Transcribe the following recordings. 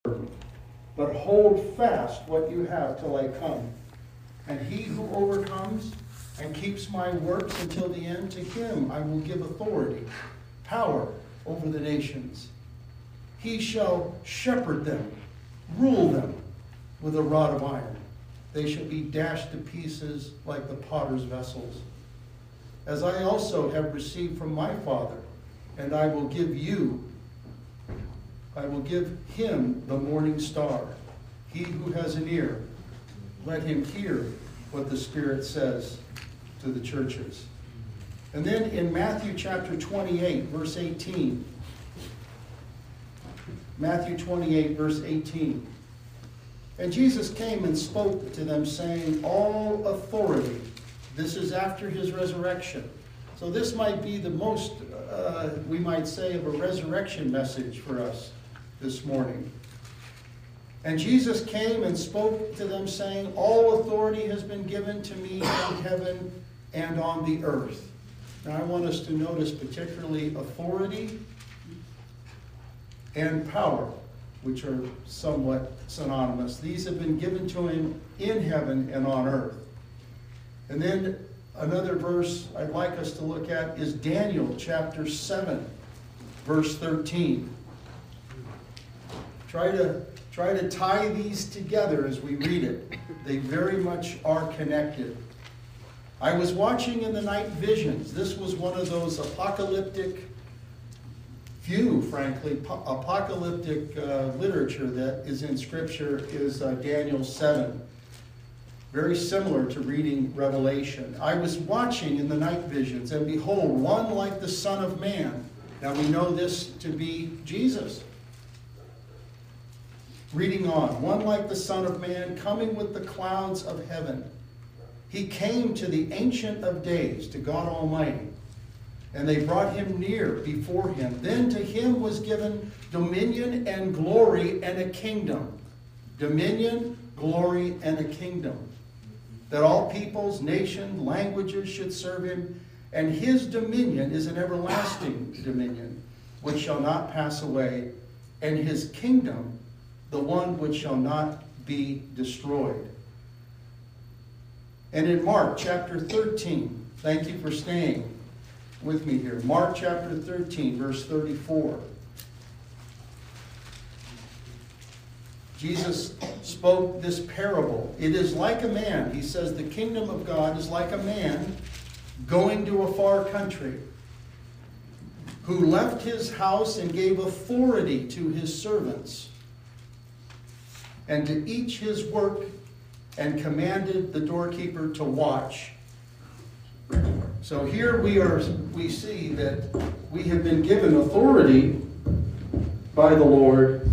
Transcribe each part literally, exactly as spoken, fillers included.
but hold fast what you have till I come. And he who overcomes and keeps my works until the end, to him I will give authority, power over the nations. He shall shepherd them, rule them with a rod of iron. They shall be dashed to pieces like the potter's vessels. As I also have received from my Father, and I will give you, I will give him the morning star. He who has an ear, let him hear what the Spirit says to the churches. And then in Matthew chapter twenty-eight, verse eighteen. Matthew twenty-eight, verse eighteen. And Jesus came and spoke to them, saying, all authority. This is after his resurrection. So this might be the most, uh, we might say, of a resurrection message for us this morning. And Jesus came and spoke to them, saying, all authority has been given to me in heaven and on the earth. Now I want us to notice particularly authority and power, which are somewhat synonymous. These have been given to him in heaven and on earth. And then another verse I'd like us to look at is Daniel chapter seven, verse thirteen. Try to, try to tie these together as we read it. They very much are connected. I was watching in the night visions. This was one of those apocalyptic, few, frankly, apocalyptic uh, literature that is in Scripture is uh, Daniel seven. Very similar to reading Revelation. I was watching in the night visions, and behold, one like the Son of Man. Now we know this to be Jesus. Reading on, one like the Son of Man, coming with the clouds of heaven. He came to the Ancient of Days, to God Almighty, and they brought him near before him. Then to him was given dominion and glory and a kingdom. Dominion, glory, and a kingdom. That all peoples, nations, languages should serve him. And his dominion is an everlasting dominion, which shall not pass away. And his kingdom, the one which shall not be destroyed. And in Mark chapter thirteen, thank you for staying with me here. Mark chapter thirteen, verse thirty-four. Jesus spoke this parable. It is like a man, he says, the kingdom of God is like a man going to a far country, who left his house and gave authority to his servants, and to each his work, and commanded the doorkeeper to watch. So here we are, we see that we have been given authority by the Lord,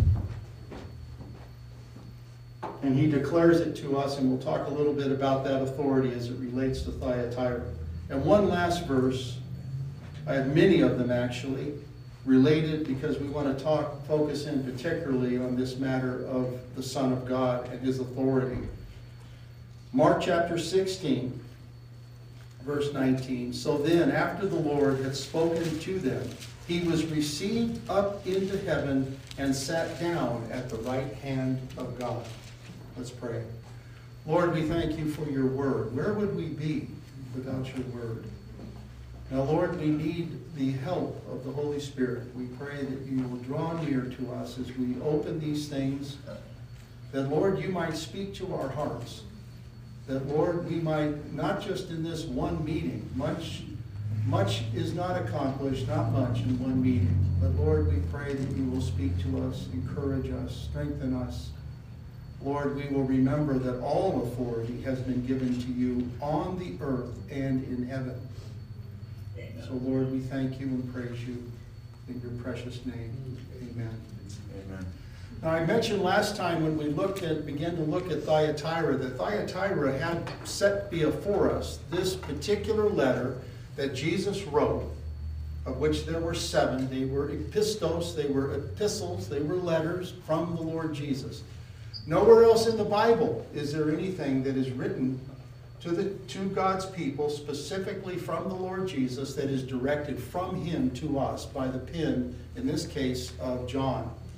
and he declares it to us, and we'll talk a little bit about that authority as it relates to Thyatira. And one last verse, I have many of them actually, related, because we want to talk, focus in particularly on this matter of the Son of God and his authority. Mark chapter sixteen, verse nineteen. So then, after the Lord had spoken to them, he was received up into heaven and sat down at the right hand of God. Let's pray. Lord, we thank you for your word. Where would we be without your word? Now, Lord, we need the help of the Holy Spirit. We pray that you will draw near to us as we open these things, that, Lord, you might speak to our hearts. That, Lord, we might, not just in this one meeting, much, much is not accomplished, not much in one meeting. But, Lord, we pray that you will speak to us, encourage us, strengthen us. Lord, we will remember that all authority has been given to you on the earth and in heaven. Amen. So, Lord, we thank you and praise you in your precious name. Amen. Amen. Now, I mentioned last time when we looked at, began to look at Thyatira, that Thyatira had set before us this particular letter that Jesus wrote, of which there were seven. They were epistos, they were epistles, they were letters from the Lord Jesus. Nowhere else in the Bible is there anything that is written to the to God's people, specifically from the Lord Jesus, that is directed from him to us by the pen, in this case, of John.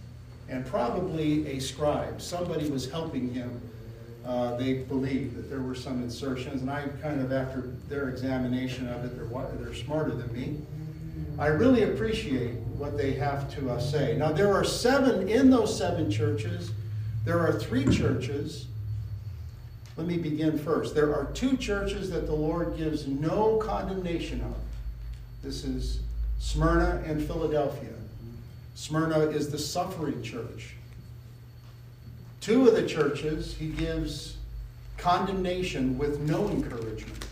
and probably a scribe. Somebody was helping him. Uh, they believed that there were some insertions, and I kind of, after their examination of it, they're, they're smarter than me. I really appreciate what they have to uh, say. Now, there are seven, in those seven churches, there are three churches. Let me begin first. There are two churches that the Lord gives no condemnation of. This is Smyrna and Philadelphia. Smyrna is the suffering church. Two of the churches he gives condemnation with no encouragement.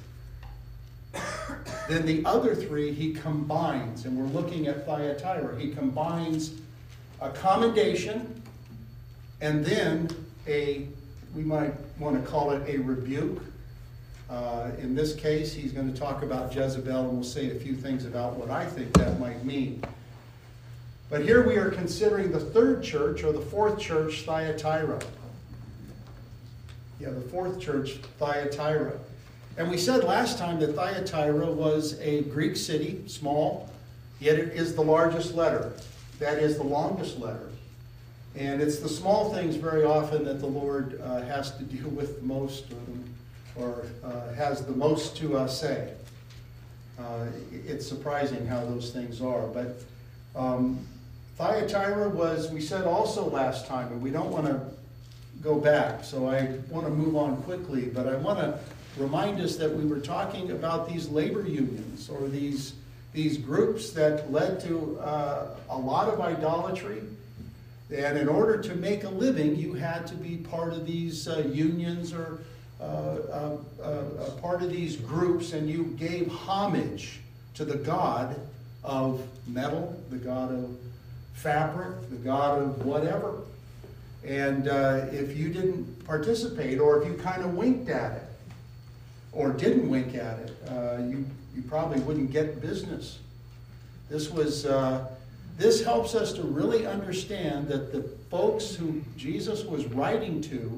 Then the other three he combines, and we're looking at Thyatira. He combines a commendation and then a, we might want to call it a rebuke. Uh, in this case, he's going to talk about Jezebel, and we'll say a few things about what I think that might mean. But here we are considering the third church, or the fourth church, Thyatira. Yeah, the fourth church, Thyatira. And we said last time that Thyatira was a Greek city, small, yet it is the largest letter. That is the longest letter. And it's the small things very often that the Lord uh, has to deal with the most, or, or uh, has the most to uh, say. Uh, it's surprising how those things are. But um, Thyatira was, we said also last time, and we don't want to go back, so I want to move on quickly, but I want to remind us that we were talking about these labor unions, or these, these groups that led to uh, a lot of idolatry. And in order to make a living, you had to be part of these uh, unions, or uh, uh, uh, part of these groups, and you gave homage to the god of metal, the god of fabric, the god of whatever. And uh, if you didn't participate, or if you kind of winked at it, or didn't wink at it, uh, you, you probably wouldn't get business. This was, uh, this helps us to really understand that the folks who Jesus was writing to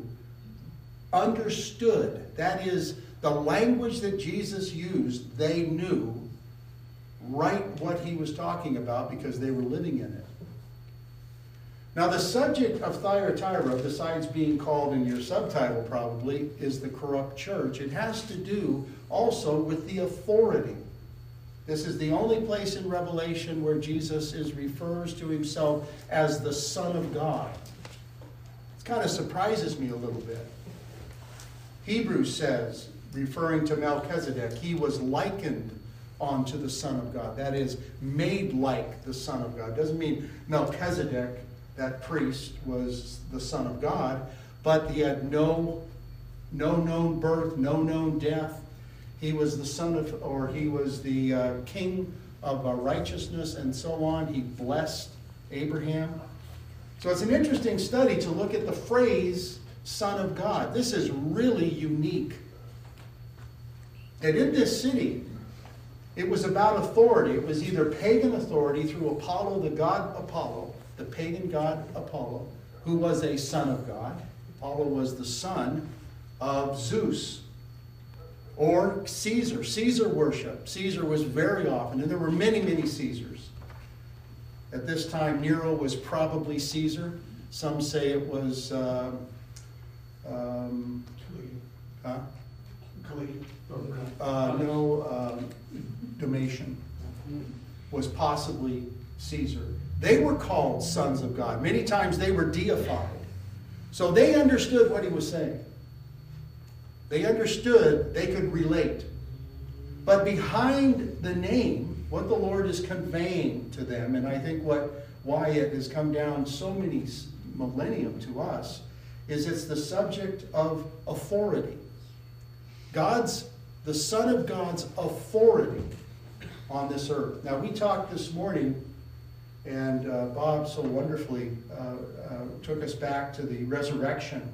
understood. That is, the language that Jesus used, they knew right what he was talking about because they were living in it. Now, the subject of Thyatira, besides being called in your subtitle probably, is the corrupt church. It has to do also with the authority. This is the only place in Revelation where Jesus is refers to himself as the Son of God. It kind of surprises me a little bit. Hebrews says, referring to Melchizedek, he was likened unto the Son of God. That is, made like the Son of God. Doesn't mean Melchizedek, that priest, was the Son of God, but he had no, no known birth, no known death. He was the son of, or he was the uh, king of uh, righteousness, and so on. He blessed Abraham. So it's an interesting study to look at the phrase Son of God. This is really unique. And in this city, it was about authority. It was either pagan authority through Apollo, the god Apollo, the pagan god Apollo, who was a son of God. Apollo was the son of Zeus. Or Caesar, Caesar worship. Caesar was very often, and there were many, many Caesars. At this time, Nero was probably Caesar. Some say it was, uh, um, huh? Uh, no, um, Domitian was possibly Caesar. They were called sons of God. Many times they were deified. So they understood what he was saying. They understood, they could relate. But behind the name, what the Lord is conveying to them, and I think what why it has come down so many millennium to us, is it's the subject of authority. God's, the Son of God's authority on this earth. Now, we talked this morning, and uh, Bob so wonderfully uh, uh, took us back to the resurrection.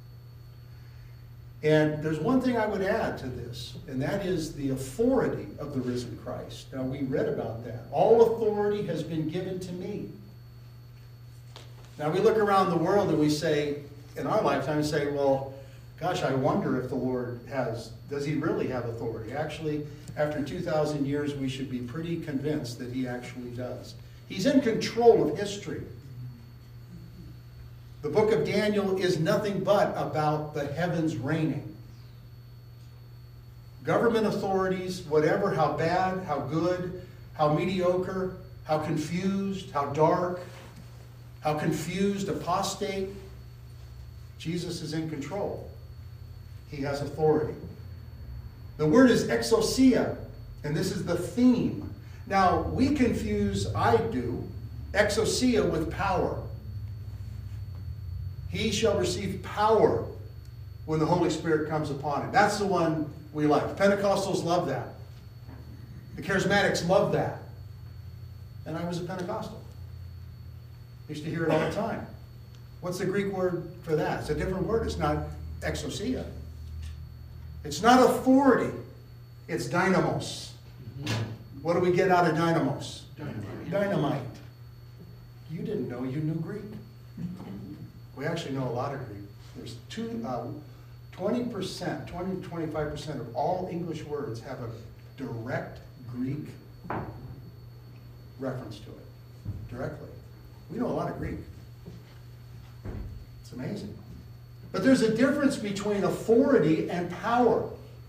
And there's one thing I would add to this, and that is the authority of the risen Christ. Now, we read about that. All authority has been given to me. Now, we look around the world and we say, in our lifetime, we say, well, gosh, I wonder if the Lord has, does he really have authority? Actually, after two thousand years, we should be pretty convinced that he actually does. He's in control of history. The book of Daniel is nothing but about the heavens reigning. Government authorities, whatever, how bad, how good, how mediocre, how confused, how dark, how confused, apostate, Jesus is in control. He has authority. The word is exousia, and this is the theme. Now, we confuse, I do, exousia with power. He shall receive power when the Holy Spirit comes upon him. That's the one we like. Pentecostals love that. The Charismatics love that. And I was a Pentecostal. Used to hear it all the time. What's the Greek word for that? It's a different word. It's not exousia. It's not authority. It's dynamos. What do we get out of dynamos? Dynamite. Dynamite. You didn't know you knew Greek. We actually know a lot of Greek. There's two, uh, twenty percent, twenty to twenty-five percent of all English words have a direct Greek reference to it. Directly. We know a lot of Greek. It's amazing. But there's a difference between authority and power.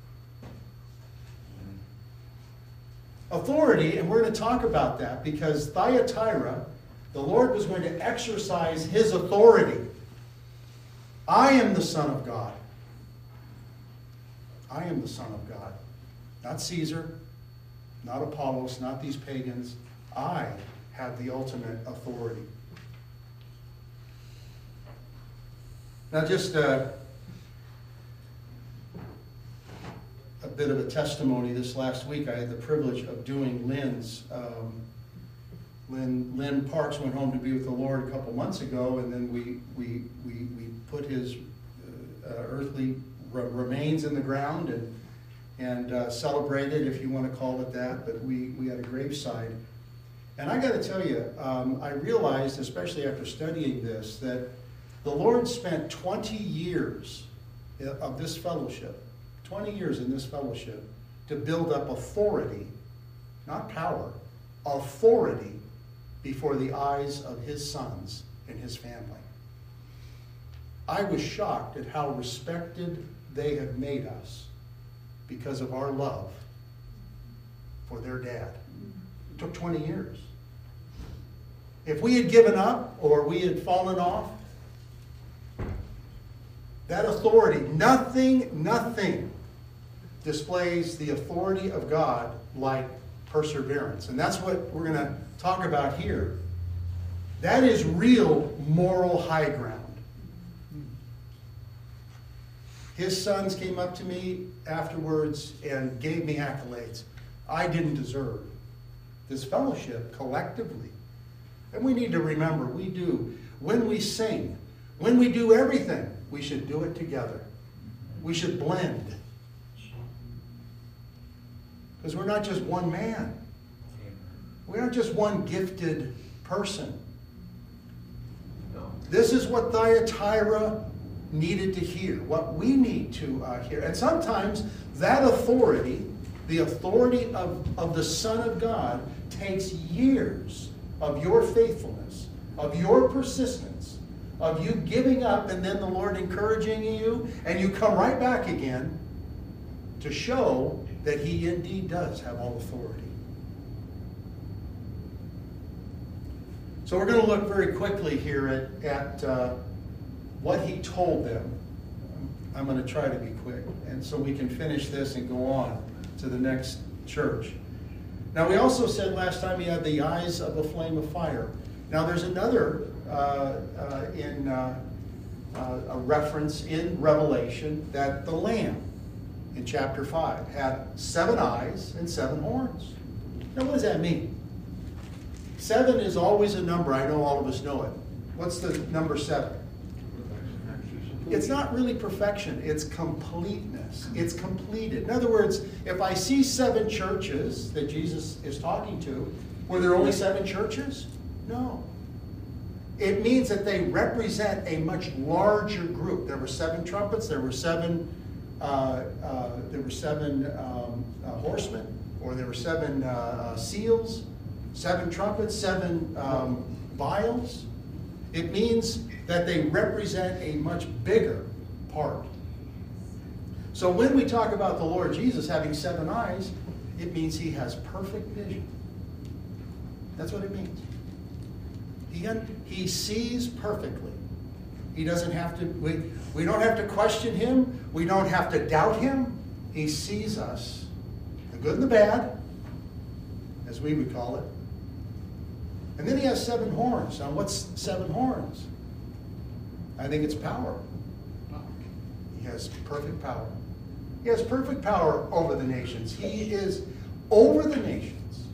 Authority, and we're going to talk about that because Thyatira, the Lord was going to exercise his authority. I am the Son of God. I am the Son of God. Not Caesar, not Apollos, not these pagans. I have the ultimate authority. Now just uh, a bit of a testimony. This last week I had the privilege of doing Lynn's. Um, Lynn, Lynn Parks went home to be with the Lord a couple months ago, and then we, we, we, we put his uh, uh, earthly re- remains in the ground and, and uh, celebrated, if you want to call it that, but we, we had a graveside. And I got to tell you, um, I realized, especially after studying this, that the Lord spent twenty years of this fellowship, twenty years in this fellowship, to build up authority, not power, authority before the eyes of his sons and his family. I was shocked at how respected they have made us because of our love for their dad. It took twenty years. If we had given up or we had fallen off, that authority, nothing, nothing displays the authority of God like perseverance. And that's what we're going to talk about here. That is real moral high ground. His sons came up to me afterwards and gave me accolades I didn't deserve. This fellowship collectively. And we need to remember, we do. When we sing, when we do everything, we should do it together. We should blend. Because we're not just one man. We aren't just one gifted person. This is what Thyatira needed to hear, what we need to uh, hear. And sometimes that authority, the authority of, of the Son of God, takes years of your faithfulness, of your persistence, of you giving up and then the Lord encouraging you, and you come right back again to show that he indeed does have all authority. So we're going to look very quickly here at, at uh, what he told them. I'm going to try to be quick, and so we can finish this and go on to the next church. Now, we also said last time he had the eyes of a flame of fire. Now, there's another uh, uh, in uh, uh, a reference in Revelation that the Lamb in chapter five had seven eyes and seven horns. Now, what does that mean? Seven is always a number. I know all of us know it. What's the number seven? It's not really perfection. It's completeness. It's completed. In other words, if I see seven churches that Jesus is talking to, were there only seven churches? No. It means that they represent a much larger group. There were seven trumpets. There were seven. Uh, uh, there were seven um, uh, horsemen, or there were seven uh, uh, seals, seven trumpets, seven um, vials. It means that they represent a much bigger part. So when we talk about the Lord Jesus having seven eyes, it means he has perfect vision. That's what it means. He, he sees perfectly. He doesn't have to, we, we don't have to question him. We don't have to doubt him. He sees us, the good and the bad, as we would call it. And then he has seven horns. Now what's seven horns? I think it's power. He has perfect power. He has perfect power over the nations. He is over the nations.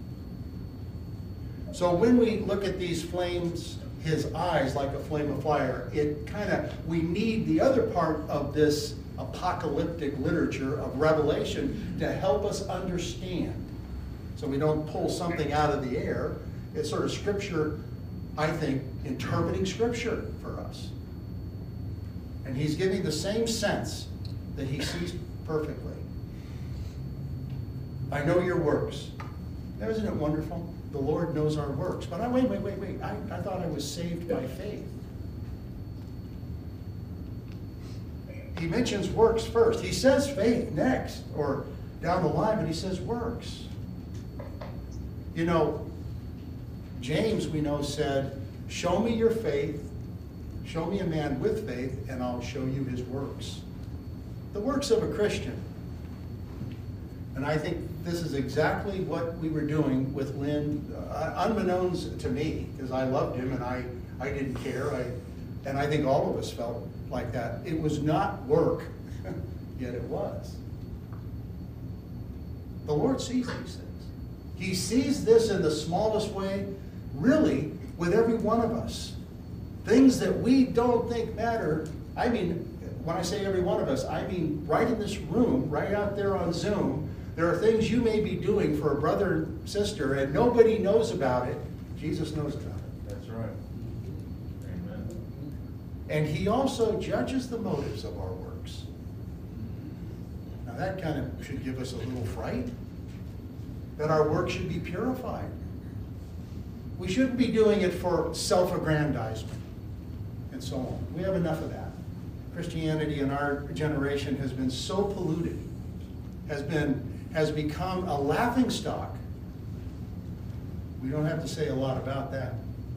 So when we look at these flames, his eyes like a flame of fire, it kind of, we need the other part of this apocalyptic literature of Revelation to help us understand. So we don't pull something out of the air. It's sort of Scripture, I think, interpreting Scripture for us. And he's giving the same sense that he sees perfectly. I know your works. Now, isn't it wonderful? The Lord knows our works. But I, wait, wait, wait, wait. I, I thought I was saved by faith. He mentions works first. He says faith next, or down the line, but he says works. You know, James, we know, said, show me your faith, show me a man with faith, and I'll show you his works. The works of a Christian. And I think this is exactly what we were doing with Lynn, uh, unbeknownst to me, because I loved him and I, I didn't care. I, and I think all of us felt like that. It was not work, yet it was. The Lord sees these things. He sees this in the smallest way, really, with every one of us. Things that we don't think matter. I mean, when I say every one of us, I mean right in this room, right out there on Zoom, there are things you may be doing for a brother and sister and nobody knows about it. Jesus knows about it. That's right. Amen. And he also judges the motives of our works. Now that kind of should give us a little fright, that our work should be purified. We shouldn't be doing it for self-aggrandizement and so on. We have enough of that. Christianity in our generation has been so polluted, has been has become a laughingstock. We don't have to say a lot about that.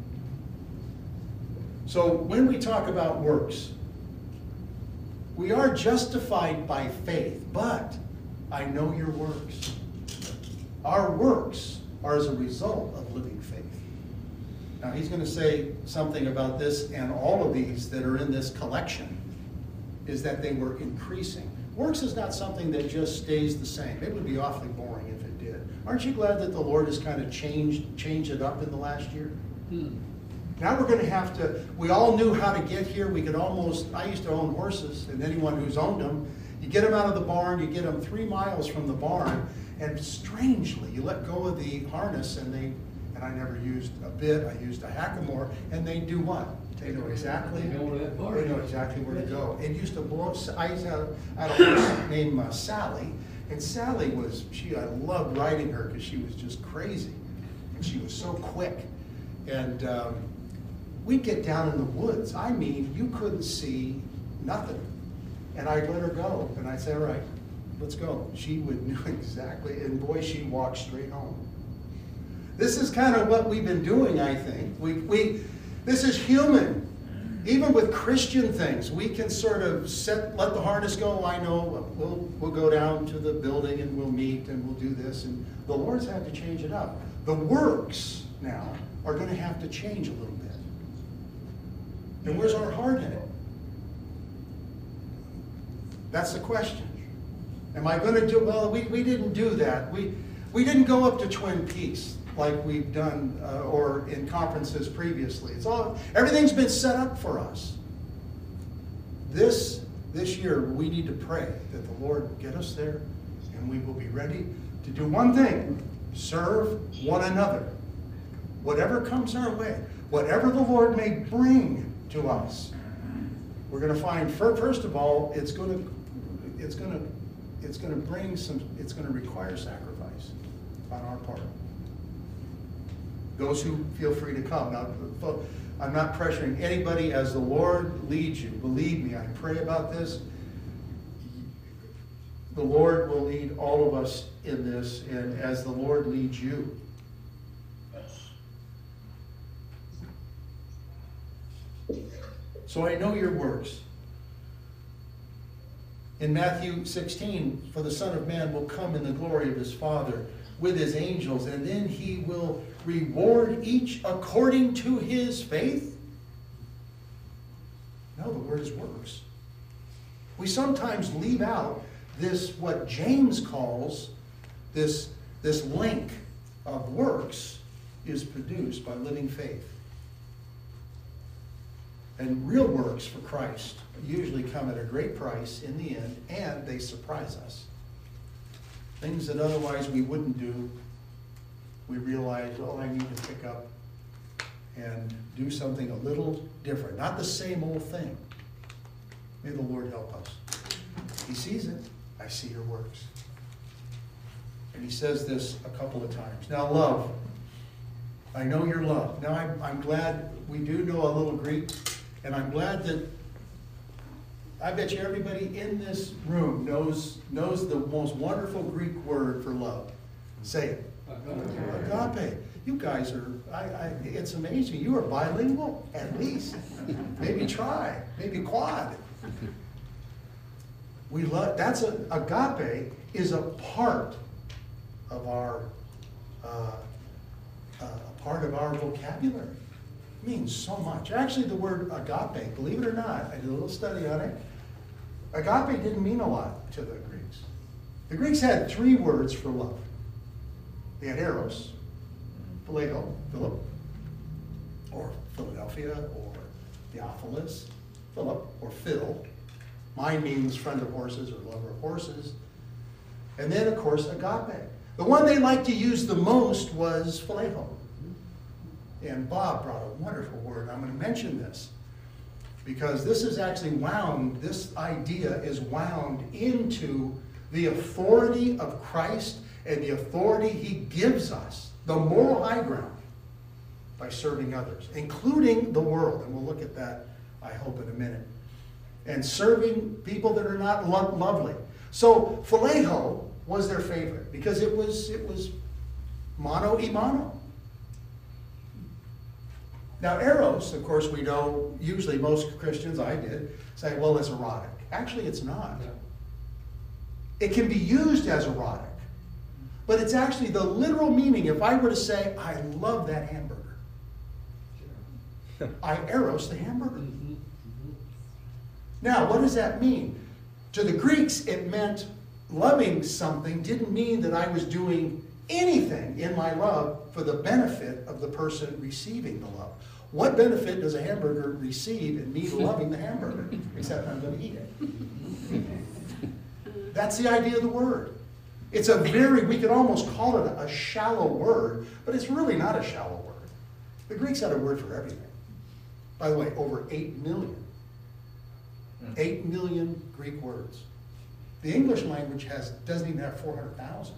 So when we talk about works, we are justified by faith, but I know your works. Our works are as a result of living faith. Now he's going to say something about this, and all of these that are in this collection is that they were increasing. Works is not something that just stays the same. It would be awfully boring if it did. Aren't you glad that the Lord has kind of changed, changed it up in the last year? Hmm. Now we're going to have to, we all knew how to get here. We could almost, I used to own horses, and anyone who's owned them, you get them out of the barn, you get them three miles from the barn, and strangely, you let go of the harness, and they, and I never used a bit, I used a hackamore, and they do what? They know exactly, they know exactly where to go. It used to blow, I used to have, I had a horse named uh, Sally, and Sally was, she, I loved riding her because she was just crazy, and she was so quick. And um, we'd get down in the woods. I mean, you couldn't see nothing. And I'd let her go, and I'd say, all right, let's go. She would know exactly, and boy, she walked straight home. This is kind of what we've been doing, I think. We, we, this is human. Even with Christian things, we can sort of set, let the harness go. I know we'll, we'll go down to the building and we'll meet and we'll do this. And the Lord's had to change it up. The works now are going to have to change a little bit. And where's our heart in it? That's the question. Am I going to do, well, we, we didn't do that. We, we didn't go up to Twin Peaks like we've done uh, or in conferences previously. It's all, everything's been set up for us. This, this year, we need to pray that the Lord get us there, and we will be ready to do one thing: serve one another. Whatever comes our way, whatever the Lord may bring to us, we're going to find, first of all, it's going to, it's going to, it's going to bring some, it's going to require sacrifice on our part. Those who feel free to come. Now, I'm not pressuring anybody. As the Lord leads you, believe me, I pray about this. The Lord will lead all of us in this, and as the Lord leads you. So I know your works. In Matthew sixteen, for the Son of Man will come in the glory of his Father with his angels, and then he will reward each according to his faith. No, the word is works. We sometimes leave out this, what James calls this, this link of works is produced by living faith. And real works for Christ usually come at a great price in the end, and they surprise us. Things that otherwise we wouldn't do, we realize, oh, I need to pick up and do something a little different. Not the same old thing. May the Lord help us. He sees it. I see your works. And he says this a couple of times. Now, love. I know your love. Now, I'm, I'm glad we do know a little Greek, and I'm glad that I bet you everybody in this room knows, knows the most wonderful Greek word for love. Say it. Agape. Agape. You guys are, I, I, it's amazing. You are bilingual, at least. Maybe try. Maybe quad. We love, that's a, agape is a part of our, uh, uh, a part of our vocabulary. It means so much. Actually, the word agape, believe it or not, I did a little study on it. Agape didn't mean a lot to the Greeks. The Greeks had three words for love. They had eros, phileo, Philip, or Philadelphia, or Theophilus, Philip, or Phil. Mine means friend of horses or lover of horses. And then, of course, agape. The one they liked to use the most was phileo. And Bob brought a wonderful word. I'm going to mention this because this is actually wound, this idea is wound into the authority of Christ and the authority he gives us, the moral high ground, by serving others, including the world. And we'll look at that, I hope, in a minute. And serving people that are not lo- lovely. So phileo was their favorite because it was, it was mono e mono. Now, eros, of course, we know, usually most Christians, I did, say, well, it's erotic. Actually, it's not. It can be used as erotic, but it's actually the literal meaning. If I were to say, I love that hamburger, I eros the hamburger. Now, what does that mean? To the Greeks, it meant loving something didn't mean that I was doing anything in my love for the benefit of the person receiving the love. What benefit does a hamburger receive in me loving the hamburger? Except I'm going to eat it. That's the idea of the word. It's a very, we could almost call it a, a shallow word, but it's really not a shallow word. The Greeks had a word for everything. By the way, over eight million. Eight million Greek words. The English language has doesn't even have four hundred thousand.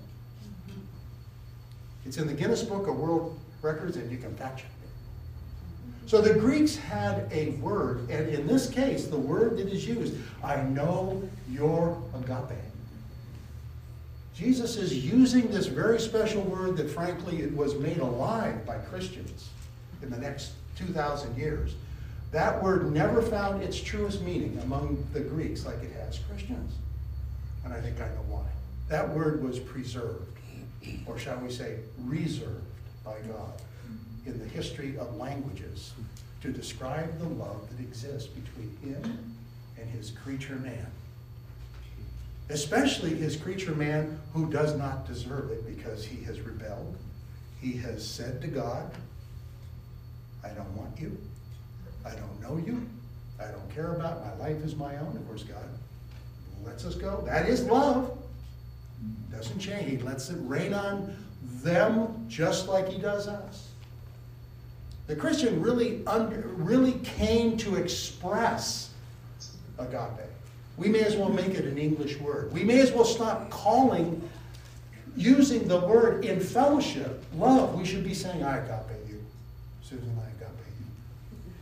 It's in the Guinness Book of World Records, and you can fact check it. So the Greeks had a word, and in this case, the word that is used, I know your agape. Jesus is using this very special word that, frankly, it was made alive by Christians in the next two thousand years. That word never found its truest meaning among the Greeks like it has Christians. And I think I know why. That word was preserved, or shall we say, reserved by God in the history of languages to describe the love that exists between him and his creature man. Especially his creature man who does not deserve it because he has rebelled. He has said to God, I don't want you. I don't know you. I don't care about it. My life is my own. Of course, God lets us go. That is love. Doesn't change. He lets it rain on them just like he does us. The Christian really, under, really came to express agape. We may as well make it an English word. We may as well stop calling, using the word in fellowship, love. We should be saying, I agape you. Susan, I agape you.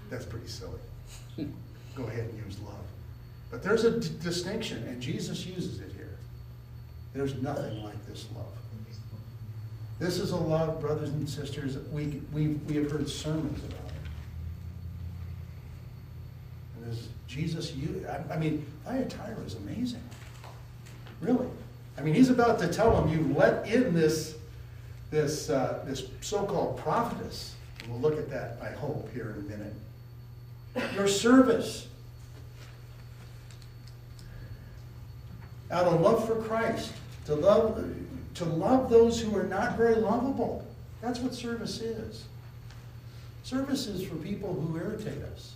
That's pretty silly. Go ahead and use love. But there's a d- distinction, and Jesus uses it here. There's nothing like this love. This is a love, brothers and sisters, we, we, we have heard sermons about it. And as Jesus, you, I, I mean, Thyatira is amazing. Really. I mean, he's about to tell them, you let in this, this, uh, this so-called prophetess. And we'll look at that, I hope, here in a minute. Your service. Out of love for Christ. To love, to love those who are not very lovable. That's what service is. Service is for people who irritate us.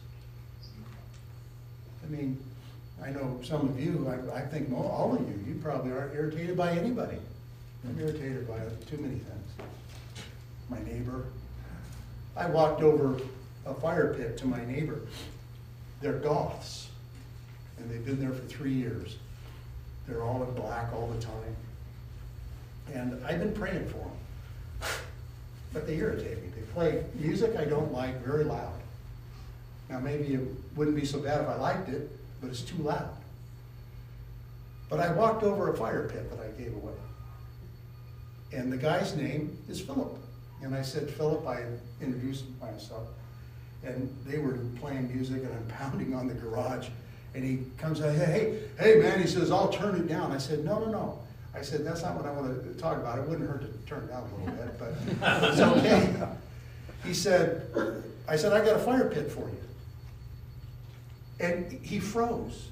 I mean, I know some of you, I, I think all of you, you probably aren't irritated by anybody. I'm irritated by too many things. My neighbor. I walked over a fire pit to my neighbor. They're Goths, and they've been there for three years. They're all in black all the time. And I've been praying for them. But they irritate me. They play music I don't like, very loud. Now maybe it wouldn't be so bad if I liked it, but it's too loud. But I walked over a fire pit that I gave away. And the guy's name is Philip. And I said, Philip, I introduced myself. And they were playing music, and I'm pounding on the garage. And he comes out, hey, hey, hey, man, he says, I'll turn it down. I said, no, no, no. I said, that's not what I want to talk about. It wouldn't hurt to turn it down a little bit, but it's okay. He said, I said, I got a fire pit for you. And he froze.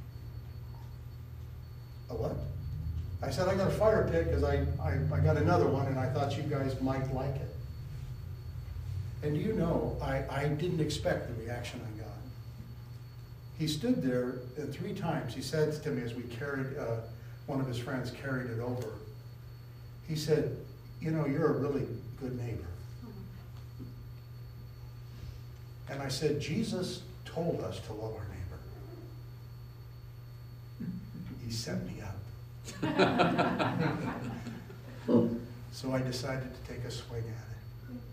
A what? I said, I got a fire pit because I, I, I got another one, and I thought you guys might like it. And you know, I, I didn't expect the reaction I got. He stood there, and three times he said to me as we carried, uh, one of his friends carried it over, he said, you know, you're a really good neighbor. And I said, Jesus told us to love our neighbor. He set me up. So I decided to take a swing at it.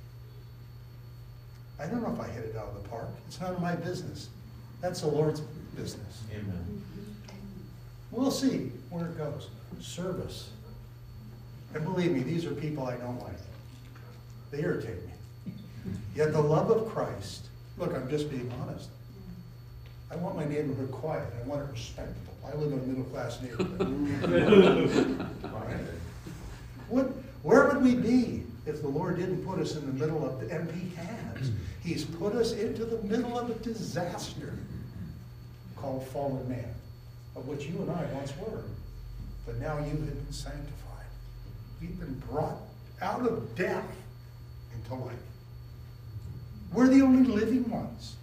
I don't know if I hit it out of the park. It's none of my business. That's the Lord's business. Amen. We'll see where it goes. Service. And believe me, these are people I don't like. They irritate me. Yet the love of Christ, look, I'm just being honest. I want my neighborhood quiet. I want it respectable. I live in a middle-class neighborhood. Right? What, where would we be if the Lord didn't put us in the middle of the M P cabs? He's put us into the middle of a disaster called fallen man, of which you and I once were. But now you have been sanctified. We've been brought out of death into life. We're the only living ones.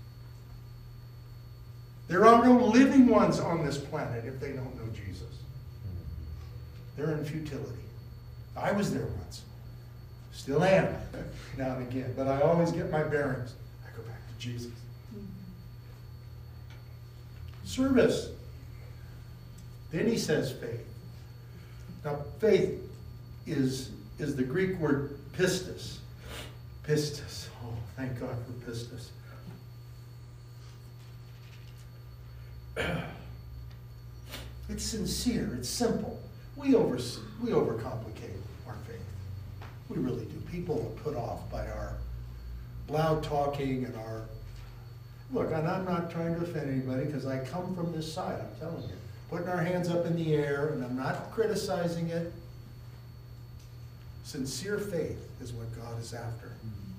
There are no living ones on this planet if they don't know Jesus. They're in futility. I was there once. Still am, now and again. But I always get my bearings. I go back to Jesus. Service. Then he says faith. Now, faith is, is the Greek word pistis. Pistis. Oh, thank God for pistis. It's sincere. It's simple. We over we overcomplicate our faith. We really do. People are put off by our loud talking and our look. And I'm not trying to offend anybody because I come from this side. I'm telling you, putting our hands up in the air, and I'm not criticizing it. Sincere faith is what God is after.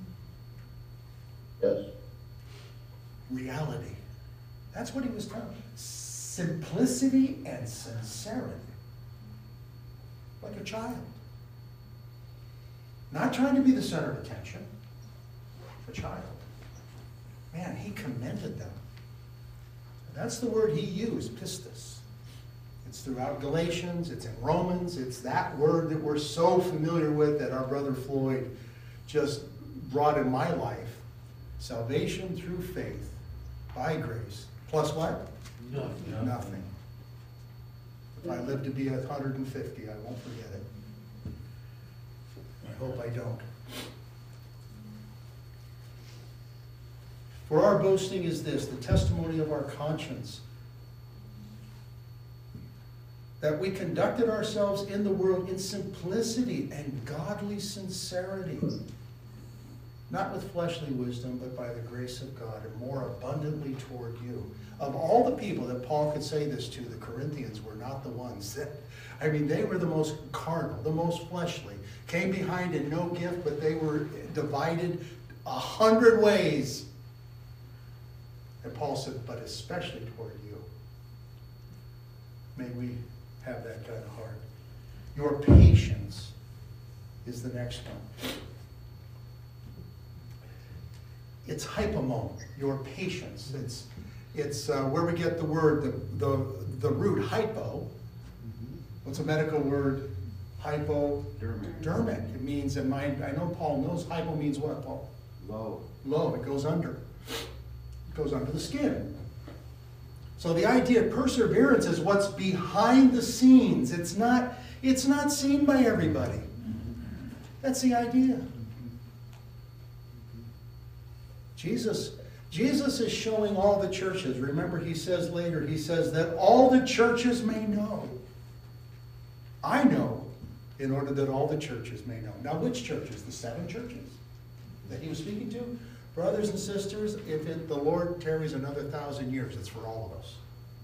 Yes. Reality. That's what he was telling. Simplicity and sincerity. Like a child. Not trying to be the center of attention. A child. Man, he commended them. That's the word he used, pistis. It's throughout Galatians, it's in Romans, it's that word that we're so familiar with that our brother Floyd just brought in my life. Salvation through faith, by grace. Plus what? Nothing. Nothing. If I live to be one hundred fifty, I won't forget it. I hope I don't. For our boasting is this, the testimony of our conscience, that we conducted ourselves in the world in simplicity and godly sincerity, not with fleshly wisdom, but by the grace of God, and more abundantly toward you. Of all the people that Paul could say this to, the Corinthians were not the ones that, I mean, they were the most carnal, the most fleshly, came behind in no gift, but they were divided a hundred ways. And Paul said, but especially toward you. May we have that kind of heart. Your patience is the next one. It's hypomone, your patience. It's it's uh, where we get the word, the, the, the root hypo. What's a medical word? Hypodermic. Dermic. It means, and my, I know Paul knows hypo means what, Paul? Low. Low. It goes under. It goes under the skin. So the idea of perseverance is what's behind the scenes. It's not, it's not seen by everybody. That's the idea. Jesus, Jesus is showing all the churches. Remember, he says later, he says that all the churches may know. I know, in order that all the churches may know. Now, which churches? The seven churches that he was speaking to? Brothers and sisters, if it, the Lord tarries another thousand years, it's for all of us.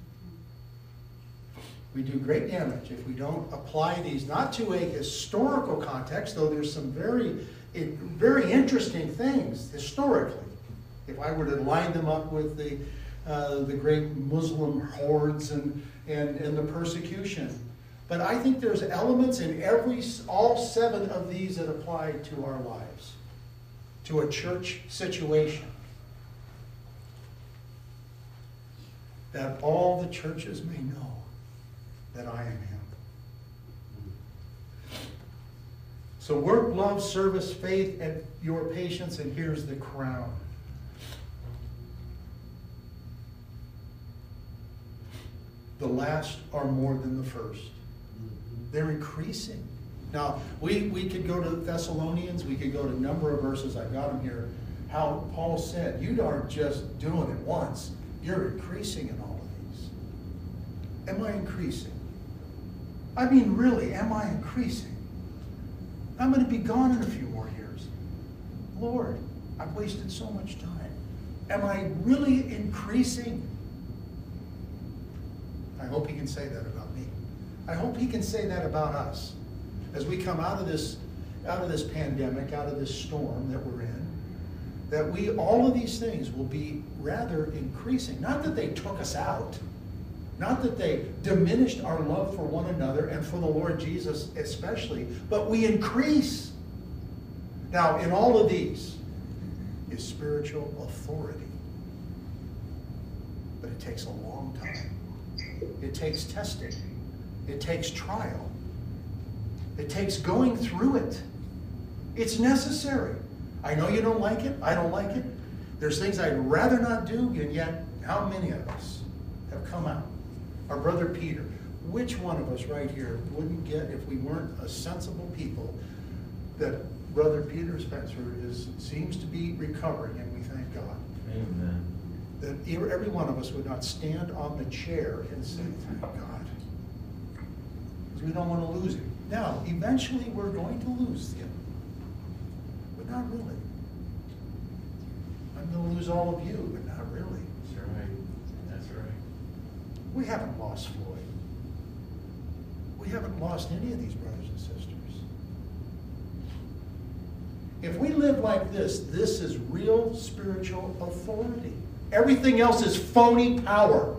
We do great damage if we don't apply these, not to a historical context, though there's some very, very interesting things historically. If I were to line them up with the, uh, the great Muslim hordes and, and, and the persecution. But I think there's elements in every, all seven of these that apply to our lives, to a church situation. That all the churches may know that I am him. So work, love, service, faith, and your patience, and here's the crown. The last are more than the first. They're increasing. Now, we, we could go to Thessalonians, we could go to a number of verses, I've got them here, how Paul said, you aren't just doing it once, you're increasing in all of these. Am I increasing? I mean, really, am I increasing? I'm going to be gone in a few more years. Lord, I've wasted so much time. Am I really increasing? I hope he can say that about me. I hope he can say that about us. As we come out of this, out of this pandemic, out of this storm that we're in, that we, all of these things will be rather increasing. Not that they took us out, not that they diminished our love for one another and for the Lord Jesus especially, but we increase. Now, in all of these is spiritual authority. But it takes a long time. It takes testing. It takes trial. It takes going through it. It's necessary. I know you don't like it. I don't like it. There's things I'd rather not do, and yet how many of us have come out? Our brother Peter. Which one of us right here wouldn't get, if we weren't a sensible people, that brother Peter Spencer is seems to be recovering, and we thank God. Amen. That every one of us would not stand on the chair and say, thank God. Because we don't want to lose him. Now, eventually we're going to lose him. But not really. I'm going to lose all of you, but not really. That's right. That's right. We haven't lost Floyd. We haven't lost any of these brothers and sisters. If we live like this, this is real spiritual authority. Everything else is phony power.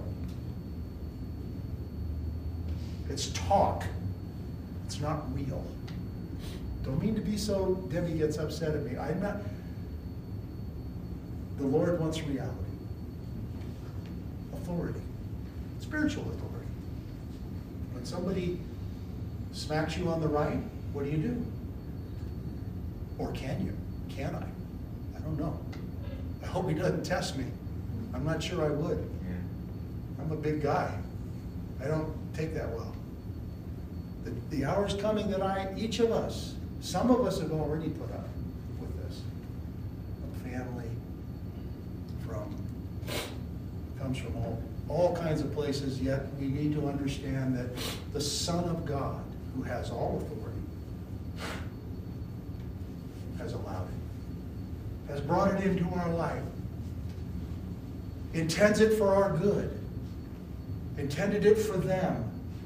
It's talk. It's not real. Don't mean to be so, Debbie gets upset at me. I'm not. The Lord wants reality. Authority. Spiritual authority. When somebody smacks you on the right, what do you do? Or can you? Can I? I don't know. I hope he doesn't test me. I'm not sure I would. Yeah. I'm a big guy. I don't take that well. The, the hour's coming that I, each of us, some of us have already put up with this. From family, from comes from all, all kinds of places, yet we need to understand that the Son of God, who has all authority, has allowed it, has brought it into our life, intends it for our good, intended it for them.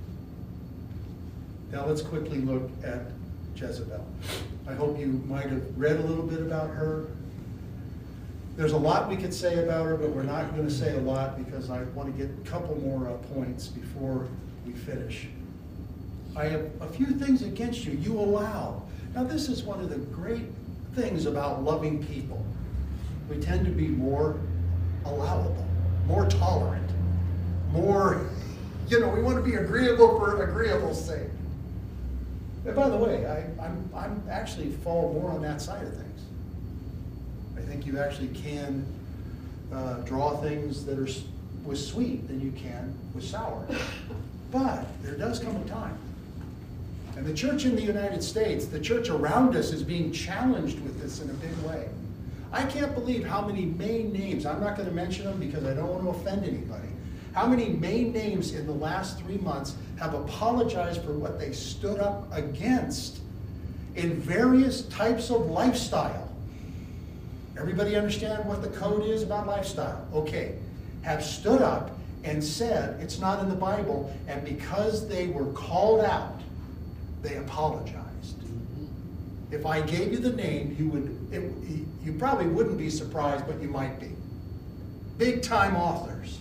Now let's quickly look at Jezebel. I hope you might have read a little bit about her. There's a lot we could say about her, but we're not going to say a lot because I want to get a couple more uh, points before we finish. I have a few things against you. You allow. Now this is one of the great things about loving people. We tend to be more allowable, more tolerant, more, you know, we want to be agreeable for agreeable's sake. And by the way, I, I'm, I'm actually fall more on that side of things. I think you actually can uh, draw things that are s- with sweet than you can with sour. But there does come a time. And the church in the United States, the church around us is being challenged with this in a big way. I can't believe how many main names, I'm not going to mention them because I don't want to offend anybody, how many main names in the last three months have apologized for what they stood up against in various types of lifestyle. Everybody understand what the code is about lifestyle? Okay. Have stood up and said it's not in the Bible, and because they were called out, they apologized. If I gave you the name, you would, it, you probably wouldn't be surprised, but you might be. Big time authors.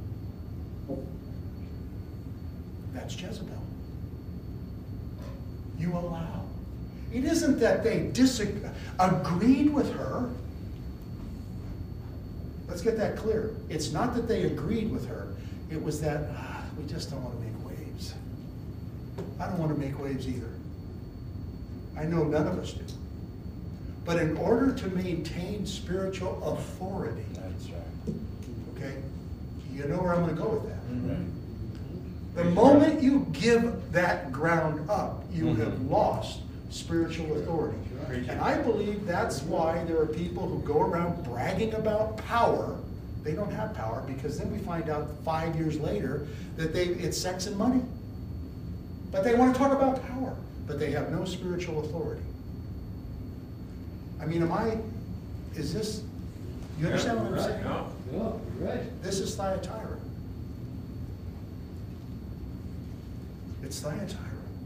That's Jezebel. You allow. It isn't that they disagreed with her. Let's get that clear. It's not that they agreed with her. It was that ah, we just don't want to make waves. I don't want to make waves either. I know none of us do. But in order to maintain spiritual authority, That's right. okay, you know where I'm going to go with that. Right. The moment you give that ground up, you Mhm. have lost spiritual authority. Preach it. And I believe that's why there are people who go around bragging about power. They don't have power because then we find out five years later that they it's sex and money. But they want to talk about power, but they have no spiritual authority. I mean, am I, is this, you understand what I'm saying? No. No, right. This is Thyatira. It's Thyatira.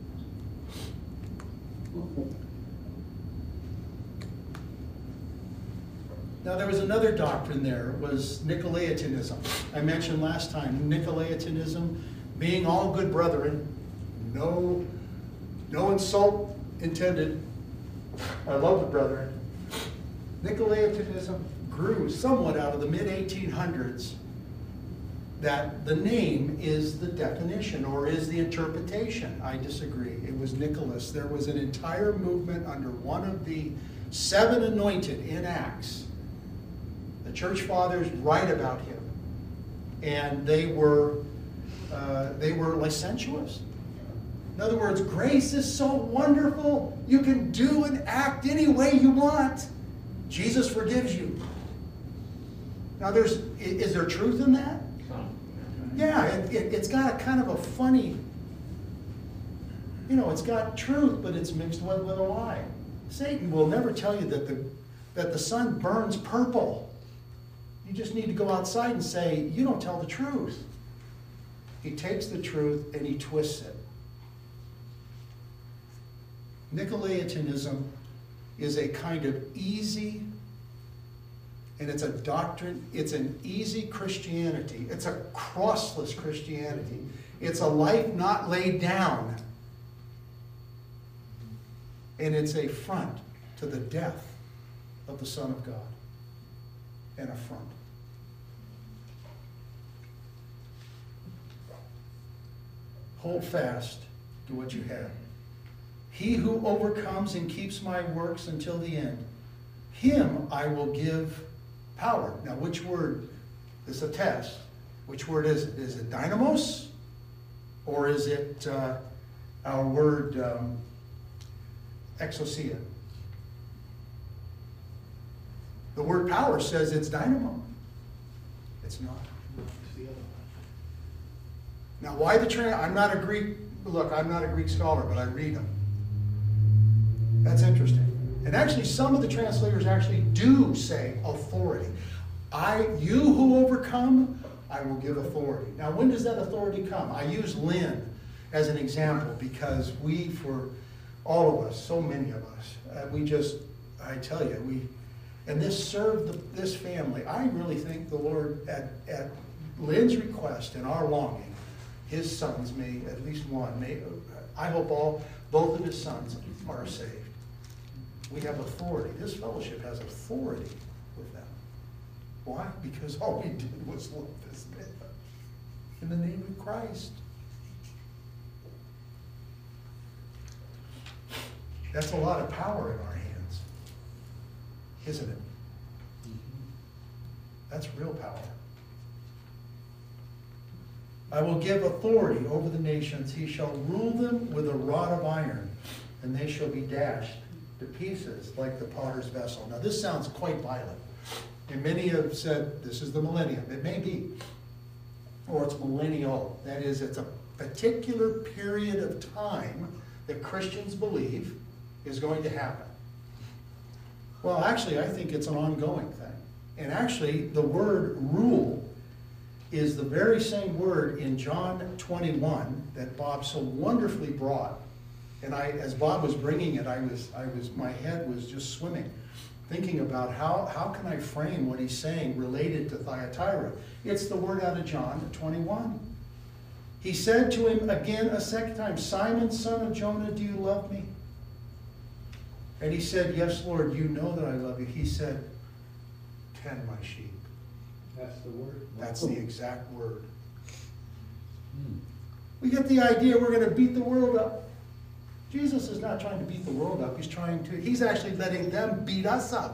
Now there was another doctrine there, was Nicolaitanism. I mentioned last time, Nicolaitanism being all good brethren, no, no insult intended. I love the brethren. Nicolaitanism grew somewhat out of the mid eighteen hundreds, that the name is the definition or is the interpretation. I disagree. It was Nicholas. There was an entire movement under one of the seven anointed in Acts. The church fathers write about him, and they were uh, they were licentious. In other words, grace is so wonderful. You can do and act any way you want. Jesus forgives you. Now, there's is there truth in that? Some. Yeah, it, it, it's got a kind of a funny, you know, it's got truth, but it's mixed with, with a lie. Satan will never tell you that the that the sun burns purple. You just need to go outside and say, you don't tell the truth. He takes the truth and he twists it. Nicolaitanism is a kind of easy, and it's a doctrine, it's an easy Christianity. It's a crossless Christianity. It's a life not laid down. And it's a front to the death of the Son of God. An affront. Hold fast to what you have. He who overcomes and keeps my works until the end, him I will give power. Now, which word is a test? Which word is it? Is it dynamos? Or is it uh, our word um, exousia? The word power says it's dynamo. It's not. Now, why the trans, I'm not a Greek, look, I'm not a Greek scholar, but I read them. That's interesting. And actually, some of the translators actually do say authority. I, you who overcome, I will give authority. Now, when does that authority come? I use Lynn as an example because we, for all of us, so many of us, uh, we just, I tell you, we, and this served the, this family. I really think the Lord, at, at Lynn's request and our longing, his sons may, at least one, may, I hope all, both of his sons are saved. We have authority. This fellowship has authority with them. Why? Because all we did was love this man in the name of Christ. That's a lot of power in our hands, isn't it? That's real power. I will give authority over the nations. He shall rule them with a rod of iron, and they shall be dashed to pieces like the potter's vessel. Now this sounds quite violent. And many have said this is the millennium. It may be. Or it's millennial. That is, it's a particular period of time that Christians believe is going to happen. Well, actually, I think it's an ongoing thing. And actually, the word rule is the very same word in John twenty-one that Bob so wonderfully brought. And I, as Bob was bringing it, I was, I was, my head was just swimming, thinking about how, how can I frame what he's saying related to Thyatira. It's the word out of John twenty-one. He said to him again a second time, Simon, son of Jonah, do you love me? And he said, yes, Lord, you know that I love you. He said, tend my sheep. That's the word? That's the exact word. We get the idea we're going to beat the world up. Jesus is not trying to beat the world up. He's trying to, he's actually letting them beat us up.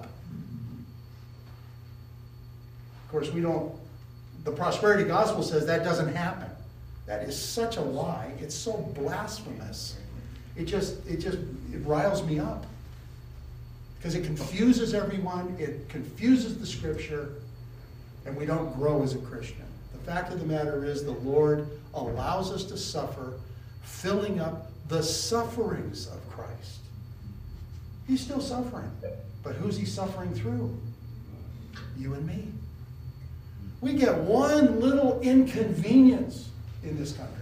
Of course, we don't, the prosperity gospel says that doesn't happen. That is such a lie. It's so blasphemous. It just, it just, it riles me up. Because it confuses everyone. It confuses the scripture. And we don't grow as a Christian. The fact of the matter is the Lord allows us to suffer, filling up the sufferings of Christ. He's still suffering. But who's he suffering through? You and me. We get one little inconvenience in this country.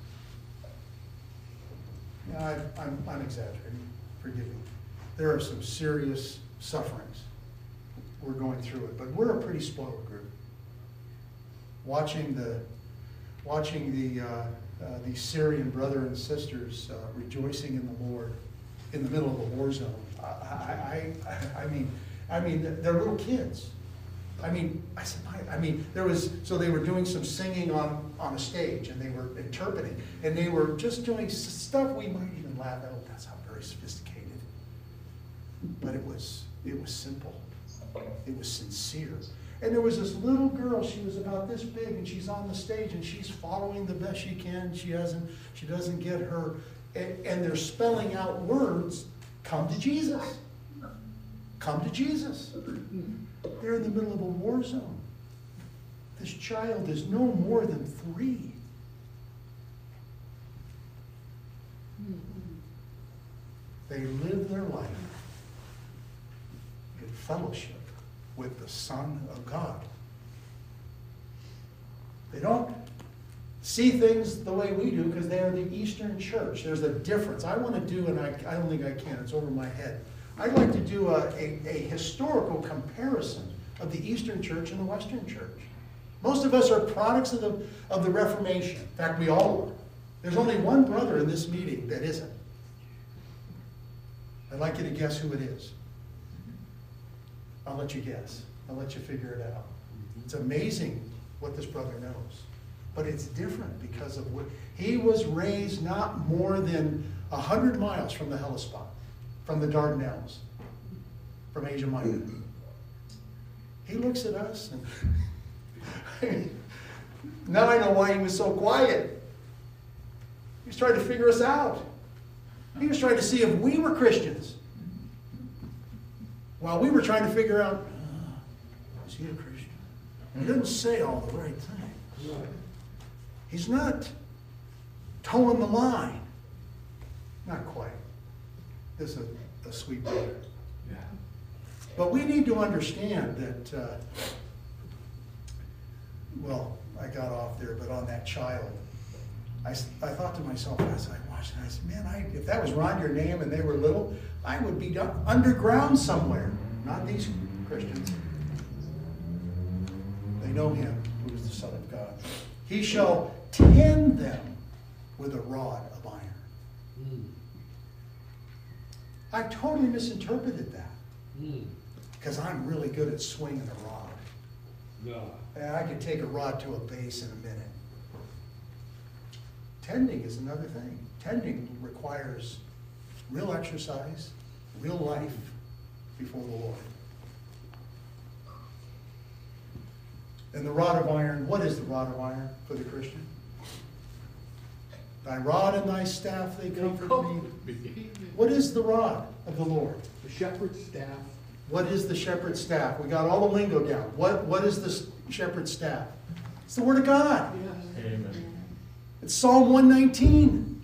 Now, I, I'm, I'm exaggerating. Forgive me. There are some serious sufferings. We're going through it. But we're a pretty spoiled group. Watching the, watching the, uh, uh, the Syrian brother and sisters uh, rejoicing in the Lord in the middle of a war zone. I, I, I, I mean, I mean, they're little kids. I mean, I said, I mean, there was, so they were doing some singing on, on a stage, and they were interpreting, and they were just doing stuff we might even laugh at. Oh, that's not very sophisticated. But it was, it was simple. It was sincere. And there was this little girl, she was about this big, and she's on the stage, and she's following the best she can. She hasn't, she doesn't get her, and, and they're spelling out words, come to Jesus. Come to Jesus. They're in the middle of a war zone. This child is no more than three. They live their life in fellowship with the Son of God. They don't see things the way we do because they are the Eastern Church. There's a difference. I want to do, and I, I don't think I can, it's over my head. I'd like to do a, a, a historical comparison of the Eastern Church and the Western Church. Most of us are products of the, of the Reformation. In fact, we all are. There's only one brother in this meeting that isn't. I'd like you to guess who it is. I'll let you guess. I'll let you figure it out. It's amazing what this brother knows. But it's different because of what he was raised not more than a hundred miles from the Hellespont, from the Dardanelles, from Asia Minor. He looks at us and now I know why he was so quiet. He was trying to figure us out. He was trying to see if we were Christians. While we were trying to figure out, oh, is he a Christian? He doesn't say all the right things. Right. He's not towing the line. Not quite. This is a, a sweet brother. Yeah. But we need to understand that, uh, well, I got off there, but on that child, I, s- I thought to myself as I watched it, I said, man, I, if that was Ron your name and they were little, I would be down, underground somewhere. Not these Christians. They know him who is the Son of God. He shall tend them with a rod of iron. Mm. I totally misinterpreted that Mm. because I'm really good at swinging a rod. No. And I could take a rod to a base in a minute. Tending is another thing. Tending requires real exercise, real life before the Lord. And the rod of iron, what is the rod of iron for the Christian? Thy rod and thy staff, they comfort me. What is the rod of the Lord? The shepherd's staff. What is the shepherd's staff? We got all the lingo down. What, what is the s- shepherd's staff? It's the Word of God. Yes. Amen. It's Psalm one nineteen.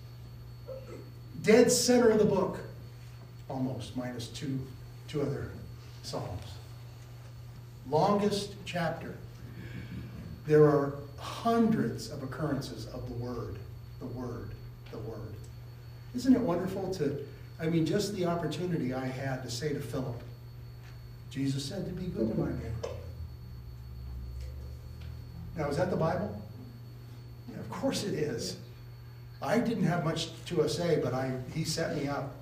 Dead center of the book. Almost, minus two, two other Psalms. Longest chapter. There are hundreds of occurrences of the Word. The Word. The Word. Isn't it wonderful to, I mean, just the opportunity I had to say to Philip, Jesus said to be good to my neighbor. Now, is that the Bible? Yeah, of course it is. I didn't have much to say, but I he set me up.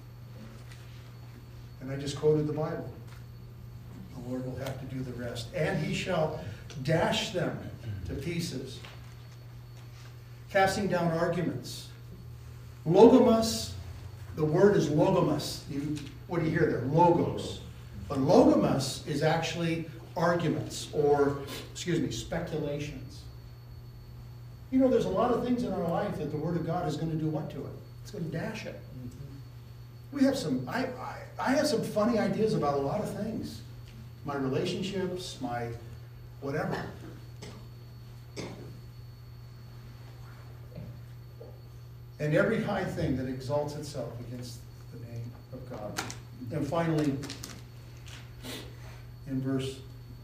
And I just quoted the Bible. The Lord will have to do the rest. And he shall dash them to pieces, casting down arguments. Logos, the word is logos. You, what do you hear there? Logos. But logos is actually arguments or, excuse me, speculations. You know, there's a lot of things in our life that the Word of God is going to do what to it? It's going to dash it. We have some, I, I, I have some funny ideas about a lot of things. My relationships, my whatever. And every high thing that exalts itself against the name of God. And finally, in verse,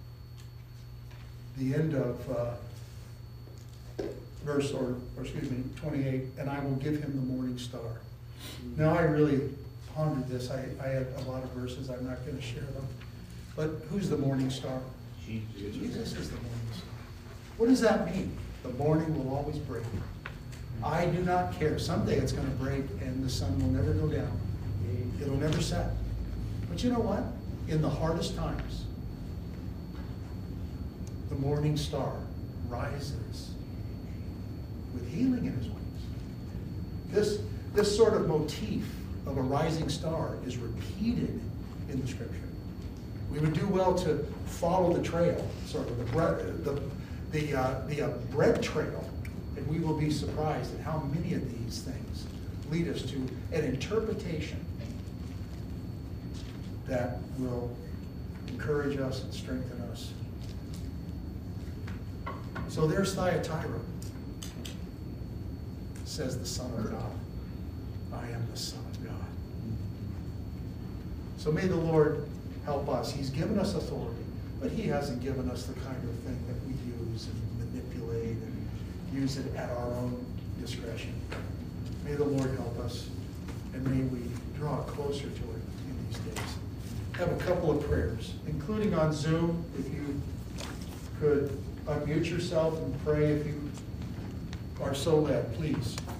the end of uh, verse, or, or excuse me, twenty-eight, and I will give him the morning star. Now I really pondered this. I, I had a lot of verses. I'm not going to share them. But who's the morning star? Jesus. Jesus is the morning star. What does that mean? The morning will always break. I do not care. Someday it's going to break and the sun will never go down. It'll never set. But you know what? In the hardest times, the morning star rises with healing in his wings. This, this sort of motif of a rising star is repeated in the scripture. We would do well to follow the trail, sort of the bread, the the uh, the uh, bread trail, and we will be surprised at how many of these things lead us to an interpretation that will encourage us and strengthen us. So there's Thyatira, says the Son of God. I am the Son of God. So may the Lord help us. He's given us authority, but he hasn't given us the kind of thing that we use and manipulate and use it at our own discretion. May the Lord help us, and may we draw closer to it in these days. I have a couple of prayers, including on Zoom. If you could unmute yourself and pray if you are so led, please.